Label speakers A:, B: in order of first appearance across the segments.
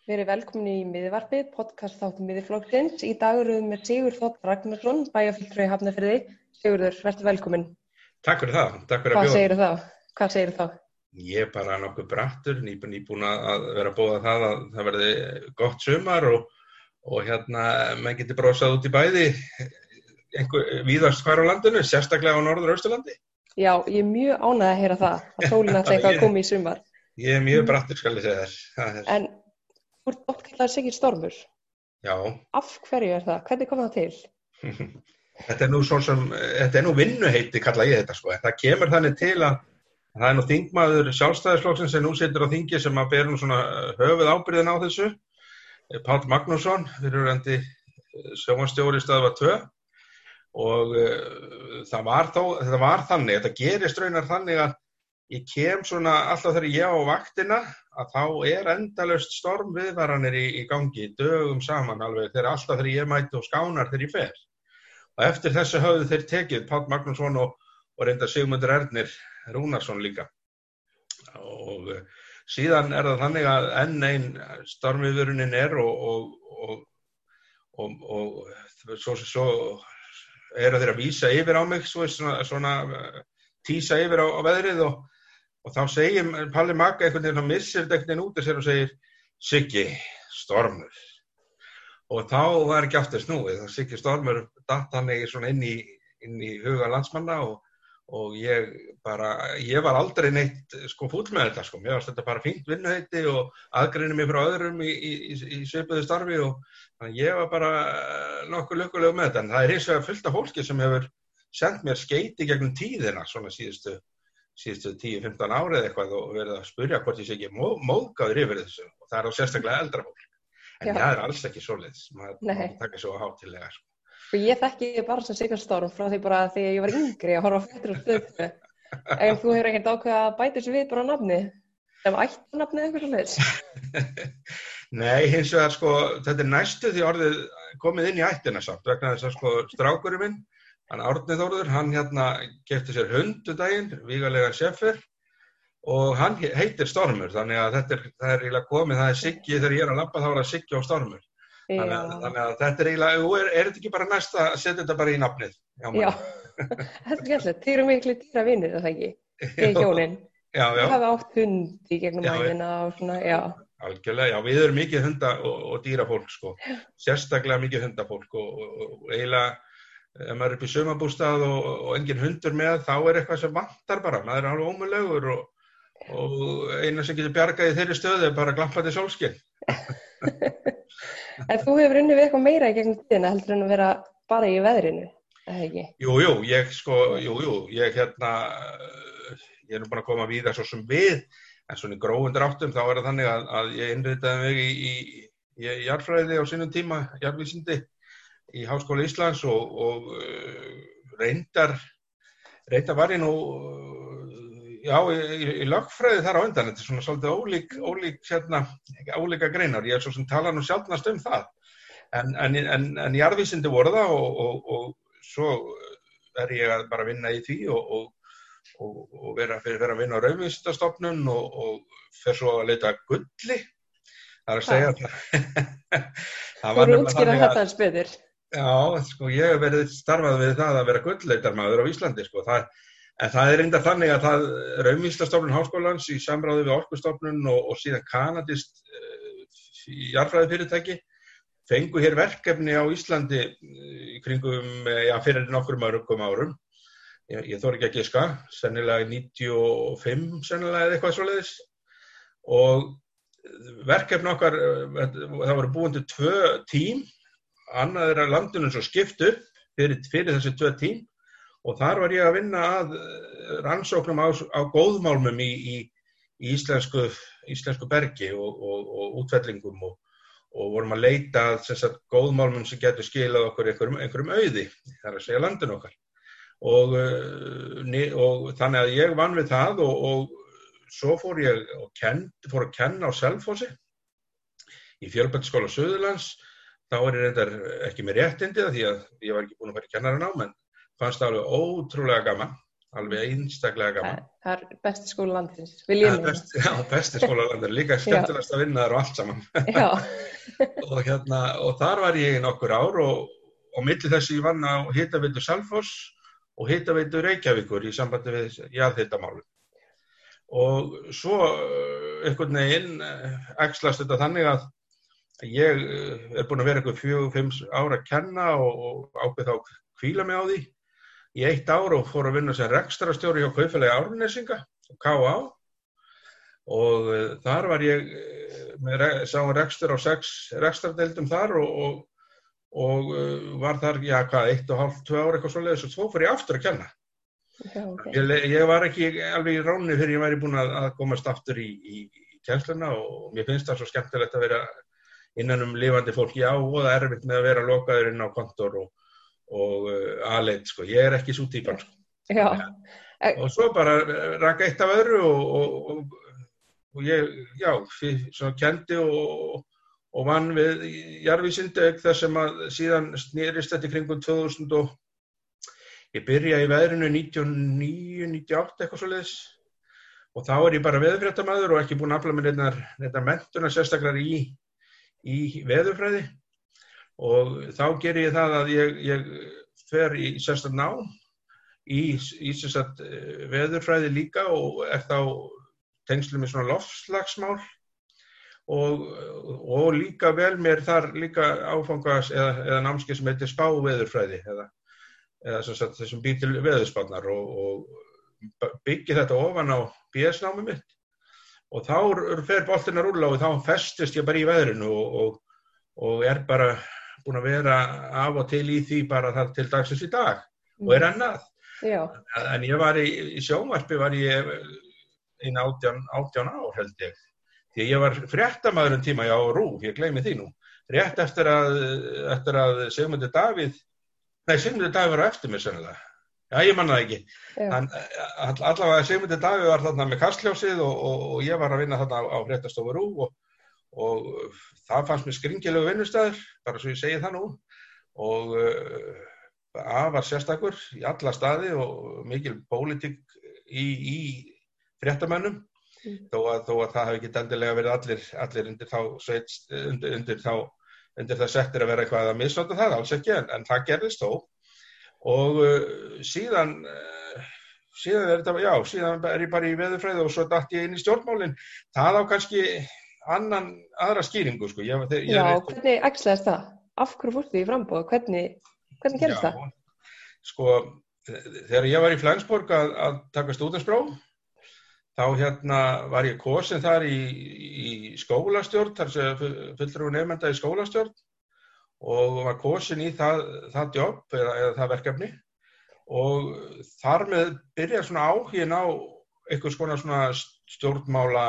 A: Verið velkomin í Miðvarpið, podcast þáttum Miðflokksins. Í dag erum við með Sigurð Þ. Ragnarsson, bæjarfulltrúi í Hafnarfirði. Sigurður, vertu velkomin.
B: Takk fyrir það, takk fyrir að bjóða.
A: Hvað segirðu þá?
B: Ég er bara nokkuð brattur, nýbúin að vera að bóða það að það verði gott sumar og menn geti brosað út í bæði víðast hvar á landinu, sérstaklega á Norður- og Austurlandi.
A: Já, ég er mjög ánægð að heyra það, að sólin ætli eitthvað að koma í sumar.
B: Ég er mjög brattur, skal ég segja þér.
A: En þú ert oftkallaður Siggi Stormur.
B: Já.
A: Af hverju er það? Hvernig kom það til?
B: Þetta er nú vinnuheiti, kalla ég þetta, sko. Það kemur þannig til að það er nú þingmaður Sjálfstæðisflokksins sem nú situr á þingi sem að ber nú svona höfuð ábyrgðin á þessu. Páll Magnússon, fyrirverandi sjónvarpsstjóri Stöðvar 2. Og þetta var þannig, þetta gerist raunar þannig að ég kem svona alltaf þegar ég á vaktina að þá er endalaust stormviðvaranir í gangi, dögum saman alveg, alltaf þegar ég mæti og skánar þegar ég fer. Og eftir þessu höfðu þeir tekið Páll Magnússon og reyndar Sigmundur Ernir Rúnarsson líka. Og síðan er það þannig að enn ein stormviðvörunin er og svo eru þeir að vísa yfir á mig, svona tísa yfir á veðrið og þá segir Palli Magga einhvern veginn og missir þetta út og segir Siggi Stormur. Og þá var ekki aftur snúið, þá Siggi Stormur datt þannig svona inn í huga landsmanna og ég var aldrei neitt fúll með þetta, sko. Mér varst þetta bara fínt vinnuheiti og aðgreinir mig frá öðrum í svipuðu starfi og þannig ég var bara nokkuð lukkulegur með þetta, en það er hins vegar fullt af fólki sem hefur sendt mér skeyti gegnum tíðina, svona síðustu 10-15 árið eitthvað og verið að spyrja hvort ég sé ekki móðgáður yfir þessu og það er á sérstaklega eldra fólk. En það er alls ekki svoleiðis, maður taka svo hátilega, sko.
A: Og ég þekki bara sem Sigga Storm frá því bara þegar ég var yngri að horfa á fréttir og Stöð. En þú hefur ekkert ákveðið að bæta þessu við bara á nafni? Sem ættarnafni eða eitthvað svoleiðis?
B: Nei, hins vegar, þetta er næstu því orðið komið inn í ættina samt, vegna þess að strákurinn minn, hann Árni Þórður, hann keypti sér hund daginn, vígalegan Schäfer, og hann heitir Stormur, þannig að það er eiginlega komið, það er Siggi, þegar ég er að labba þá er það Siggi og Stormur. Þannig að þetta er eiginlega, er þetta ekki bara næsta að setja þetta bara í nafnið?
A: Já, þetta er skemmtilegt, þið eru miklu dýravinir, er það ekki? Þið hjónin.
B: Já.
A: Þið hafa átt hund í gegnum ævina og svona, já.
B: Algjörlega, já, við erum mikið hunda- og dýrafólk, sko. Sérstaklega mikið hundafólk og eiginlega, ef maður er upp í sumarbústað og engin hundur með, þá er eitthvað sem vantar bara. Maður er alveg ómögulegur og eina sem getur bjargað í þeirri stöðu er bara glampandi sólskin.
A: En þú hefur unnið við eitthvað meira í gegnum tíðina heldur en að vera bara í veðrinu, eða ekki?
B: Jú, ég er nú búin að koma víða svo sem við, en svona í grófum dráttum þá er það þannig að ég innritaði mig í jarðfræði á sínum tíma, jarðvísindi, í Háskóla Íslands og reyndar var ég nú í lögfræði þar á undan. Þetta er svona svolítið ólíka greinar. Ég er svo sem tala nú sjaldnast um það. En jarðvísindi voru það og svo er ég að bara vinna í því og vera að vinna á Raunvísindastofnun og fer svo að leita gulli. Það er að segja það.
A: Þú eru útskýrað þetta eins betur.
B: Já, ég hef verið starfað við það að vera gullleitarmaður á Íslandi, sko. En það er reyndar þannig að Raunvísindastofnun Háskólans í samráði við Orkustofnun og síðan kanadískt jarðfræðifyrirtæki fengu hér verkefni á Íslandi í kringum, fyrir nokkrum mörgum árum. Ég þori ekki að giska, sennilega 95, sennilega eða eitthvað svoleiðis. Og verkefni okkar, það voru búin til 2 tím, annað er að landinu svo skipt upp fyrir þessi 2 tím. Og þar var ég að vinna að rannsóknum á góðmálmum í íslensku bergi og útfellingum og vorum að leita að góðmálmum sem getur skilað okkur einhverjum auði, það er að segja landinu okkar. Og þannig að ég vann við það og svo fór að kenna á Selfossi í Fjölbrautaskóla Suðurlands. Þá er ég reyndar ekki með réttindi því að ég var ekki búin að fara í kennaranám, en fannst það alveg ótrúlega gaman alveg einstaklega gaman.
A: Það besti skóla landsins, vil ég meina.
B: Besti skóla landsins, líka skemmtilegast að vinna þar og allt saman.
A: Já.
B: og þar var ég í nokkur ár og milli þess ég vann á Hitaveitu Selfoss og Hitaveitu Reykjavíkur í sambandi við jarðhitamálum. Og svo einhvern veginn æxlast þetta þannig að ég búinn að vera eitthvað 4-5 ár að kenna og ákveð þá hvíla mig á því í 1 ár og fór að vinna sem rekstrarstjóri hjá Kaupfélagi Árnesinga, KA, og þar var ég sá rekstur á 6 rekstrardeildum þar og var þar, 1,5–2 ár eitthvað svoleiðis og svo fór ég aftur að kenna.
A: Já, okay.
B: Ég var ekki alveg í ráni fyrir ég væri búinn að komast aftur í kennsluna og mér finnst það svo skemmtilegt að vera innan lifandi fólk, og það erfitt með að vera lokaður inn á kontor og aðleit, sko. Ég er ekki sú típan, sko.
A: Já.
B: Og svo bara rak eitt af öðru og ég, svona kendi og vann við jarðvísindi þar sem að síðan snerist þetta í kringum 2000 og ég byrjaði í veðrinu 99–98 eitthvað svoleiðis og þá ég bara veðurfréttamaður og ekki búinn að afla mér neinar menntuna sérstaklega í veðurfræði og þá geri ég það að ég fer í sérstakt nám í sérstakt veðurfræði líka og þá tengslu með svona loftslagsmál og líka vel mér þar líka áfangas eða námskeið sem heitir spáveðurfræði eða þessum býr til veðurspárnar og byggi þetta ofan á BS-námið mitt og þá fer boltinn að rúlla og þá festist ég bara í veðrinu og bara búinn að vera af og til í því bara þar til dagsins í dag og annað.
A: Já.
B: En ég var í sjónvarpi var ég einn 18 ár held ég. Því ég var fréttamaður tíma á RÚV, ég gleymi því nú. Rétt eftir að Sigmundur Davíð var á eftir mér sennilega. Já, ég man það ekki. En allavega Sigmundur Davíð var þarna með kastljósið og ég var að vinna þarna á fréttastofu RÚV og það fannst mér skringilegu vinnustæður, bara svo ég segi það nú og afar sérstakur í alla staði og mikil pólitík í fréttamönnum þó að það hafi ekki endilega verið allir undir það settir að vera eitthvað að misnota það, alls ekki, en það gerðist þó og síðan er ég bara í veðurfræði og svo datt ég inn í stjórnmálin, það á kannski aðra skýringu, sko.
A: Hvernig æxlaðist það? Af hverju fórstu í framboð? Hvernig gerðist það?
B: Sko, þegar ég var í Flensborg að taka stúdentspróf, þá var ég kosinn þar í skólastjórn, þar sem fulltrúi nemenda í skólastjórn og var kosinn í það jobb eða það verkefni og þar með byrjaði svona áhuginn á eitthvað svona stjórnmála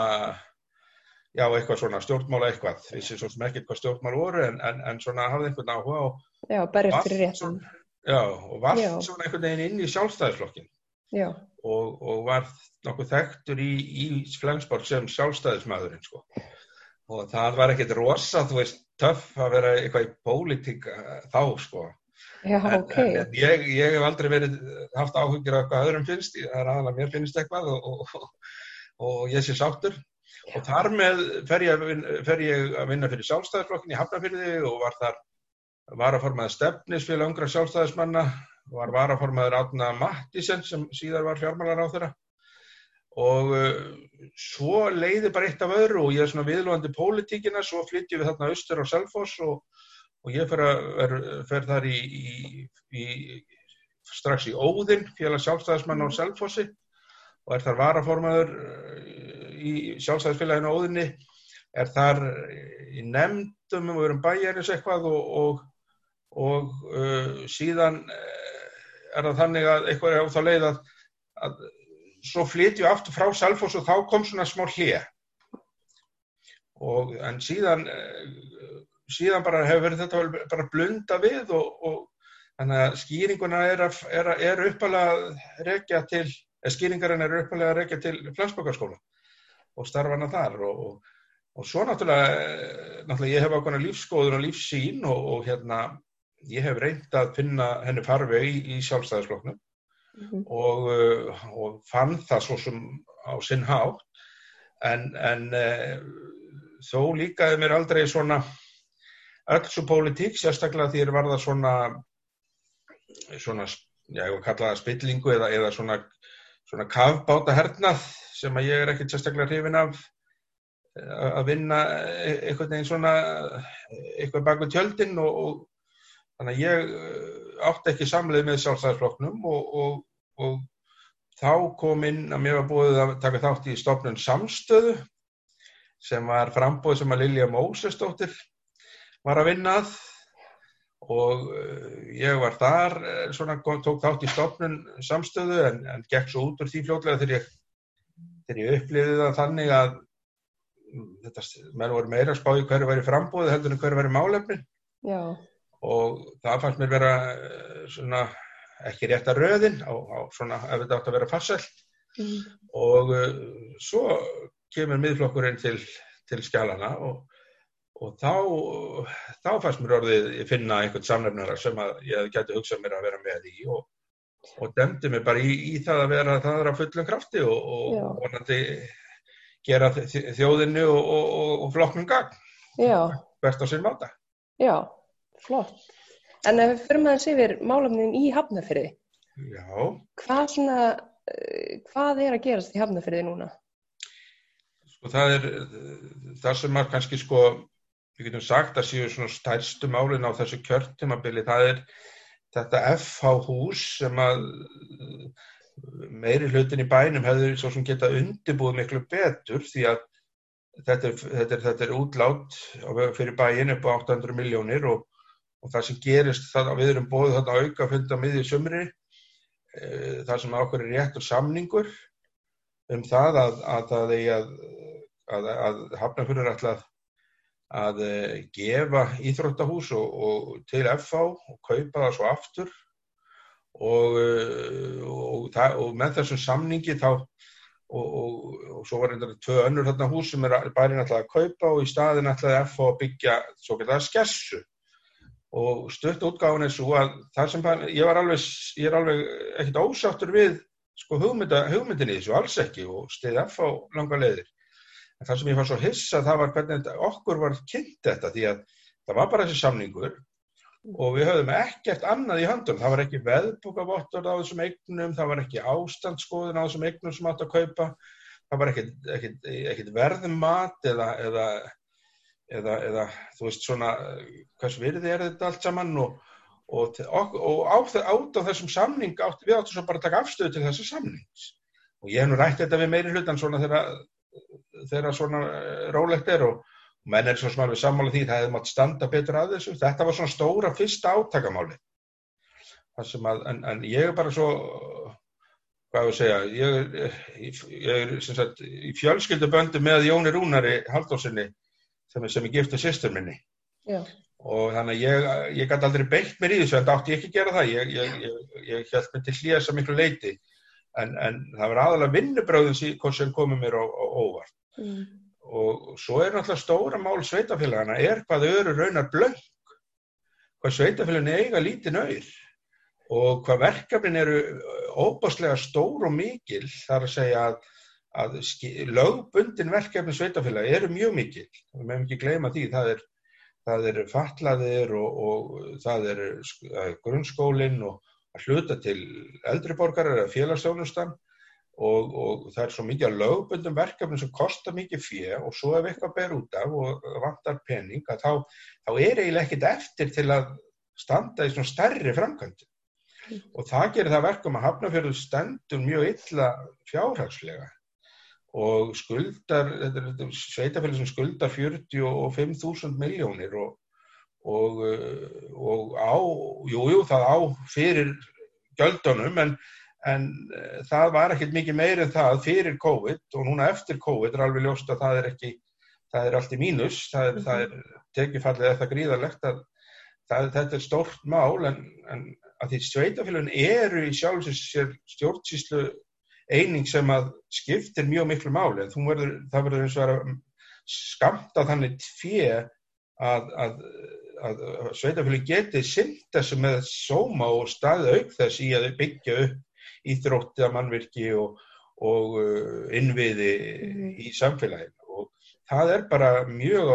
B: eitthvað, vissi svo sem ekkert hvað stjórnmál voru en svona hafði einhvern áhuga á
A: berjast fyrir réttum.
B: Og var svona einhvern veginn inn í sjálfstæðisflokkinn. Já. Og var nokkuð þekktur í Flensborg sem sjálfstæðismaðurinn, sko. Og það var ekkert rosa, töff að vera eitthvað í pólitík þá, sko.
A: Já, okay.
B: En ég hef aldrei haft áhyggjur af hvað öðrum finnst, það aðalega mér finnst eitthvað og ég sé sáttur. Og þar með fer ég að vinna fyrir sjálfstæðisflokkinn í Hafnarfirði og var þar varaformaður stefnisfélag ungra sjálfstæðismanna, var varaformaður Árna Mathiesen sem síðar var fjármálaráðherra og svo leiði bara eitt af öðru og ég er svona viðlóðandi pólitíkina, svo flytjum við þarna austur á Selfoss og ég fer þar strax í Óðinn, félag sjálfstæðismanna á Selfossi og þar varaformaður í sjálfstæðisfélaginu Óðinni, þar í nefndum og erum bæjarins eitthvað og síðan það þannig að eitthvað á þá leið að svo flytjum aftur frá Selfoss og þá kom svona smá hlé en síðan bara hefur verið þetta bara blunda við og þannig að skýringuna skýringarinn eru uppalega að rekja til Flensborgarskóla og starfana þar og svo náttúrulega ég hef ákveðna lífsskoðun og lífssýn og ég hef reynt að finna henni farveg í sjálfstæðisflokknum og fann það svo sem á sinn hátt, en þó líkaði mér aldrei svona öll svo pólitík, sérstaklega því var það svona, ég var kallað spillingu eða svona kafbátahernað sem að ég ekkert sérstaklega hrifinn af að vinna einhvern veginn svona eitthvað bak við tjöldin og þannig að ég átti ekki samleið með Sjálfstæðisflokknum og þá kom inn að mér var boðið að taka þátt í stofnun Samstöðu sem var framboð sem að Lilja Mósesdóttir var að vinna að og ég var þar tók þátt í stofnun Samstöðu en gekk svo út úr því fljótlega þegar ég upplifði það þannig að menn voru meira að spá í hverju væri framboðið heldur en hverju væri málefnin.
A: Já.
B: Og það fannst mér vera svona ekki rétta röðin á svona ef þetta átti að vera farsælt. Og svo kemur miðflokkurinn til skjalana og þá fannst mér orðið ég finna einhvern samnefnara sem að ég gæti hugsað mér að vera með í og dæmdi mig bara í það að vera það á fullum krafti og vonandi gera þjóðinni og flokknum gagn.
A: Já.
B: Hvert á sinn máta.
A: Já, flott. En ef við förum aðeins yfir málefnin í Hafnarfirði.
B: Já.
A: Hvað að gerast í Hafnarfirði núna?
B: Sko það sem að kannski við getum sagt að séu svona stærstu málin á þessu kjörtímabili, það þetta FH-hús sem að meiri hlutin í bænum hefði svo sem geta undirbúið miklu betur því að þetta útlát fyrir bæinn upp á 800 milljónir og það sem gerist það að við erum boðið þarna aukafund á miðju sumri það sem okkur réttur samningur það að Hafnarfjörður ætla að gefa íþróttahús og til FH og kaupa það svo aftur og með þessum samningi þá og svo var þetta 2 önnur þarna hús sem bærinn ætlaði að kaupa og í staðinn ætlaði FH að byggja svo kallaða skessu og stutt útgáfan svo að það sem ég er alveg ekkert ósáttur við hugmyndinni þessu alls ekki og styð FH langar leiðir en það sem ég var svo hissa það var hvernig okkur var kynnt þetta því að það var bara þessi samningur og við höfðum ekkert annað í höndum. Það var ekki veðbókavottorð á þessum eignum, það var ekki ástandsskoðun á þessum eignum sem átti að kaupa, það var ekkert verðmat eða þú veist svona hvers virði þetta allt saman og át á þessum samning við áttum svo bara að taka afstöðu til þessa samnings. Og ég hef rætt þetta við meiri hlutan svona þegar svona rólegt og menn svo sem alveg sammála því það hefði mátt standa betur að þessu. Þetta var svona stóra fyrsta átakamáli. En ég bara svo, hvað ég segja, ég sem sagt í fjölskylduböndum með Jóni Rúnari Halldórssyni sem er giftur systur minni.
A: Já.
B: Og þannig að ég gat aldrei beitt mér í þessu, en það átti ég ekki að gera það. Ég hélt mig til hlés að miklu leyti. En það var aðalega vinnubrögðin sem komið mér á óvart. Og svo náttúrulega stóra mál sveitarfélagana hvað þau eru raunar blönk, hvað sveitarfélagin eiga lítinn aur og hvað verkefnin eru óbáslega stór og mikil, þar að segja að lögbundin verkefni sveitarfélaga eru mjög mikil, við megum ekki gleyma því, það er fatlaðir og það er grunnskólinn og að hluta til eldri borgarar eða félagsþjónustan og það er svo mikið að lögbundum verkefni sem kostar mikið fé og svo ef eitthvað ber út af og vantar pening að þá er eiginlega ekkert eftir til að standa í svona stærri framkvæmdum og það gerir það verkum að Hafnarfjörður stendur mjög illa fjárhagslega og sveitarfélag sem skuldar 45.000 milljónir og það á fyrir gjöldunum en það var ekkert mikið meira en það fyrir COVID og núna eftir COVID alveg ljóst að það er allt í mínus, það er tekjufallið það gríðarlegt að þetta stórt mál en að því sveitarfélögin eru í sér stjórnsýslu eining sem að skiptir mjög miklu máli en það verður eins og að skammta þannig fé að sveitarfélögin geti sinnt þessu með sóma og staðið auk þess í að byggja upp íþrótta mannvirki og innviði í samfélaginu og það bara mjög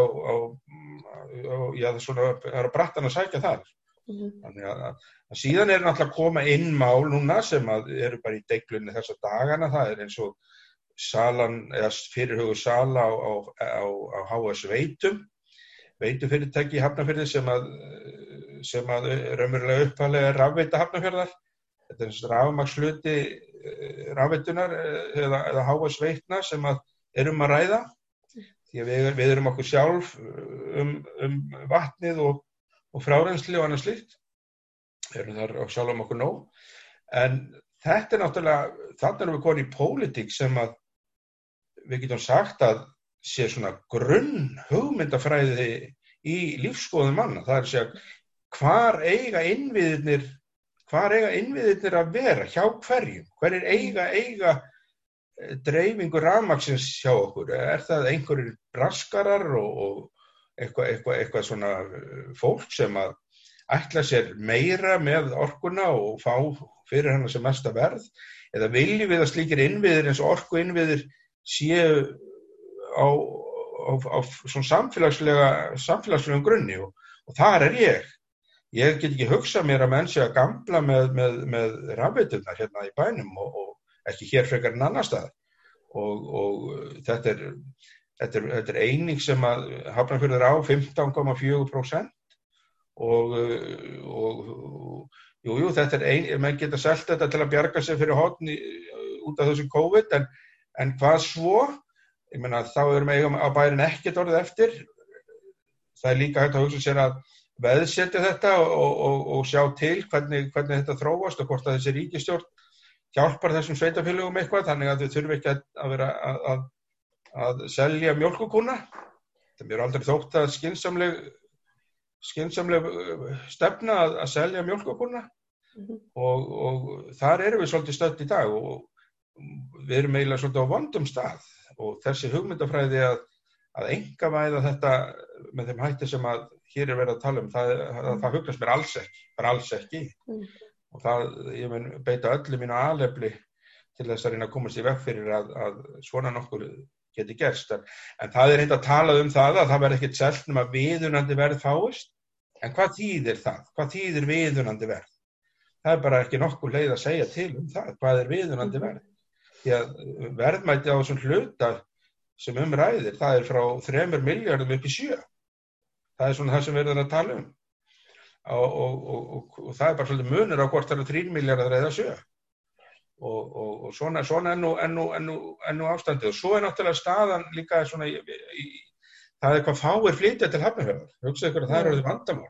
B: það er að brattan að sækja þar. Þannig að síðan náttúrulega að koma inn mál núna sem eru bara í deiglunni þessa dagana, það eins og salan eða fyrirhuguð sala á HS veitufyrirtæki í Hafnarfirði sem raunverulega upphaflega rafveita Hafnarfjarðar. Þetta rafmagnshluti rafveitunar eða HS veitna sem að ræða. Því að við erum okkur sjálf vatnið og frárensli og annað slíkt. Við erum þar sjálf okkur nóg. En þetta náttúrulega, þarna erum við komin í pólitík sem að við getum sagt að sé svona grunn hugmyndafræði í lífsskoðun manna. Það að segja, hvar eiga innviðirnir að vera, hjá hverjum? Hverjir eiga dreifingu rafmagnsins hjá okkur? Er það einhverjir braskarar og eitthvað svona fólk sem að ætla sér meira með orkuna og fá fyrir hana sem mesta verð? Eða viljum við að slíkir innviðir eins og orkuinnviðir séu á svona samfélagslegum grunni og þar ég. Ég get ekki hugsað mér að menn sé að gambla með rafveiturnar hérna í bænum og ekki hér frekar en annar stað. Og þetta er eining sem að Hafnarfjörður á 15,4% og þetta menn geta selt þetta til að bjarga sig fyrir horn út af þessu COVID, en hvað svo? Ég meina, þá eigum á bærin ekkert orðið eftir. Það líka hægt að hugsa sér að veðsetja þetta og sjá til hvernig þetta þróast og hvort að þessi ríkisstjórn hjálpar þessum sveitarfélögum eitthvað, þannig að þau þurfi ekki að vera að selja mjólkurkúna. Það mér aldrei þótt að skynsamleg stefna að selja mjólkurkúna og þar erum við svolítið stödd í dag og við erum eiginlega svolítið á vondum stað og þessi hugmyndafræði að einkavæða þetta með þeim hætti sem að hér verið að tala það hugnast mér alls ekki. Og ég mun beita öllu mínu alefli til þess að reyna að komast í veg fyrir að svona nokkur geti gerst. En það reynd að tala það að það verði ekkert selt nema viðunandi verð fáist. En hvað þýðir það? Hvað þýðir viðunandi verð? Það bara ekki nokkur leið að segja til það. Hvað viðunandi verð? Því að verðmæti á þessum hluta sem ræðir, það frá 3 milljörðum upp í 7. Það svona það sem við erum að tala og það bara svolítið munur á hvort það 3 milljarðar eða 7. Og svona nú ástandið. Og svo náttúrulega staðan líka svona það hvað fáir flytja til Hafnarfjarðar. Hugsaðu ykkur að það orðið vandamál.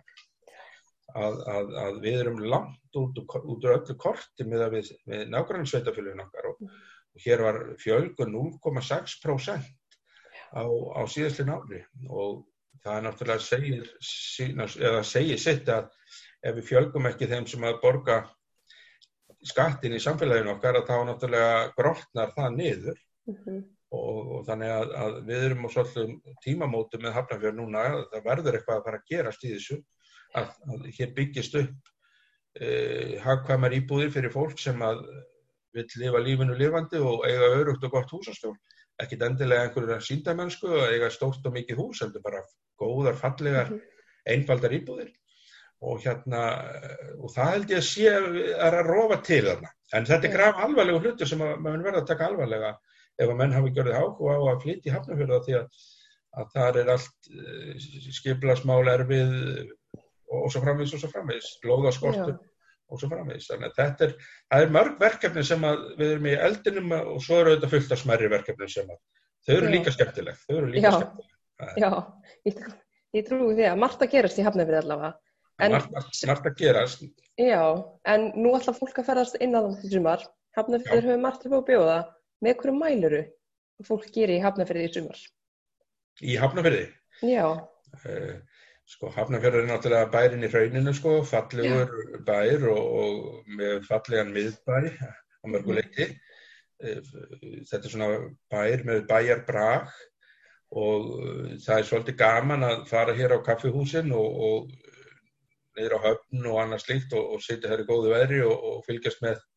B: Að við erum langt út úr öllu korti með nágrannasveitarfélögin okkar og hér var fjölgun 0,6% á síðastliðnu ári og það náttúrulega segir sitt að ef við fjölgum ekki þeim sem að borga skattinn í samfélaginu okkar að þá náttúrulega grotnar það niður og þannig að við erum á svolítið tímamótum með Hafnarfjörð núna, það verður eitthvað að fara að gerast í þessu að hér byggist upp hagkvæmar íbúðir fyrir fólk sem að vill lifa lífinu lifandi og eiga öruggt og gott húsaskjól. Ekkert endilega einhverju sýndamennsku og eiga stórt og mikið hús, heldur bara góðar, fallegar, einfaldar íbúðir. Og það held ég að sé að rofa til þarna. En þetta grafalvarlegu hlutur sem maður verður að taka alvarlega ef að menn hafi gjörðið áhuga á að flytja í Hafnarfjörð því að þar allt skipulagsmál erfið og svo framvegis, lóðaskortur og svo framvegis. Þannig að það mörg verkefni sem við erum í eldinum og svo eru þetta fullt af smærri verkefni sem þau eru líka skemmtileg.
A: Já, ég trúi því að margt að gerast í Hafnarfirði allavega.
B: Margt að gerast.
A: Já, en nú ætla fólk að ferðast inn á það sumar. Hafnarfirðir hefur margt upp á að bjóða. Með hverju mæluru fólk gerir í Hafnarfirði í sumar? Í
B: Hafnarfirði?
A: Já.
B: Hafnarfjörður náttúrulega bærinn í hrauninu, fallegur bær og með fallegan miðbæ á mörgu leyti. Þetta svona bær með bæjarbrag og það svolítið gaman að fara hér á kaffihúsin og niður á Höfn og annað slíkt og sitja hér í góðu veðri og fylgjast með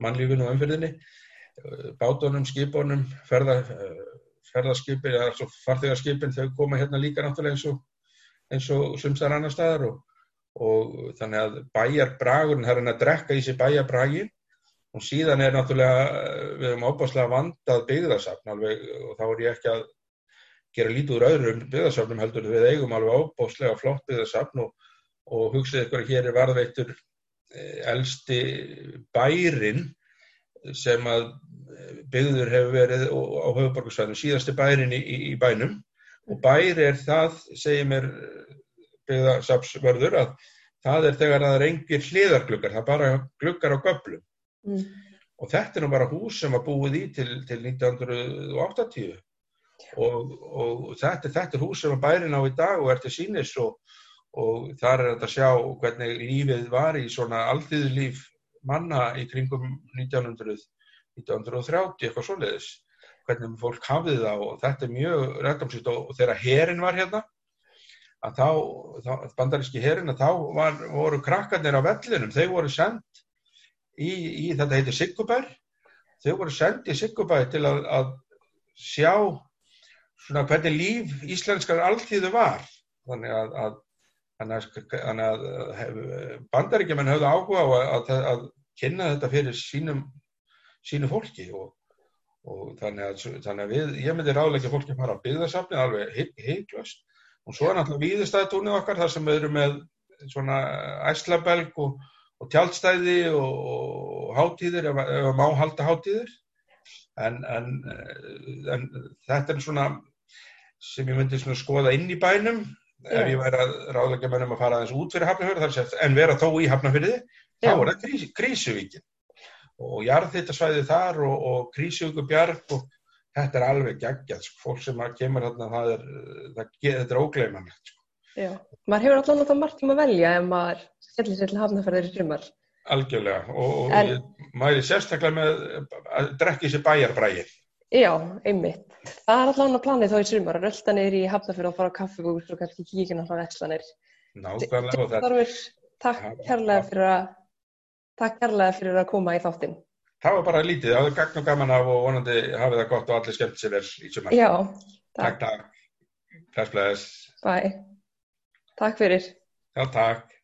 B: mannlífinu og umferðinni, bátunum, skipunum, ferðaskipin, altså farþegaskipin, þau koma hérna líka náttúrulega eins og sumstar annar staðar og þannig að bæjarbragurinn, það að drekka í sig bæjarbraginn og síðan náttúrulega, við höfum ofboðslega vandað byggðasafn alveg og þá ég ekki að gera lítið úr öðrum byggðasafnum heldur við eigum alveg ofboðslega flott byggðasafn og hugsið ykkur að hér varðveittur elsti bærinn sem að byggður hefur verið á höfuðborgarsvæðinu, síðasti bærinn í bænum og bær það, segir mér byggðasafnsvörður, að það þegar það engir hliðargluggar, það bara gluggar á göflum. Og þetta nú bara hús sem var búið í til 1980 og þetta hús sem bærinn á í dag og til sýnis og þar þetta að sjá hvernig lífið var í svona alþýðulíf manna í kringum 1930, eitthvað svoleiðis, hvernig fólk hafði það og þetta mjög rættamsýtt og þegar herinn var hérna, að þá bandaríski herinn, að þá voru krakkarnir á vellinum, þeir voru send í þetta heitir Siggubær, þau voru send í Siggubær til að sjá svona hvernig líf íslenskar alþýðu var, þannig að bandaríkjamenn höfðu áhuga á að kynna þetta fyrir sínu fólki og þannig að ég myndi ráðleggja fólki að fara á byggðasafnið alveg hiklaust og svo náttúrulega Víðistaðatúnið okkar þar sem við erum með svona æslabelg og tjaldstæði og hátíðir ef má halda hátíðir en þetta svona sem ég myndi svona skoða inn í bænum ef ég væri að ráðleggja mönnum að fara aðeins út fyrir Hafnarfjörð en vera þó í Hafnarfirði þá það Krýsuvíkin og jarðhitasvæði þar og Krýsuvíkurbjarg og þetta alveg geggjað, fólk sem kemur þarna, þetta ógleymanlegt.
A: Já, maður hefur allan þá margt að velja ef maður skellir sér til Hafnarfjarðar í sumar.
B: Algjörlega, og maður sérstaklega með að drekka í sig bæjarbraginn.
A: Já, einmitt. Það allan að planið þá í sumar, að rölda niður í Hafnarfjörð og fara á kaffibús og kannski kíkja náttúrulega verslanir.
B: Nákvæmlega.
A: Takk kærlega fyrir að koma í þáttinn.
B: Það var bara lítið, það var gagn og gaman af og vonandi hafið það gott og allir skemmt sér vel í sumar.
A: Já,
B: takk. Bless.
A: Bye. Takk fyrir.
B: Já, takk.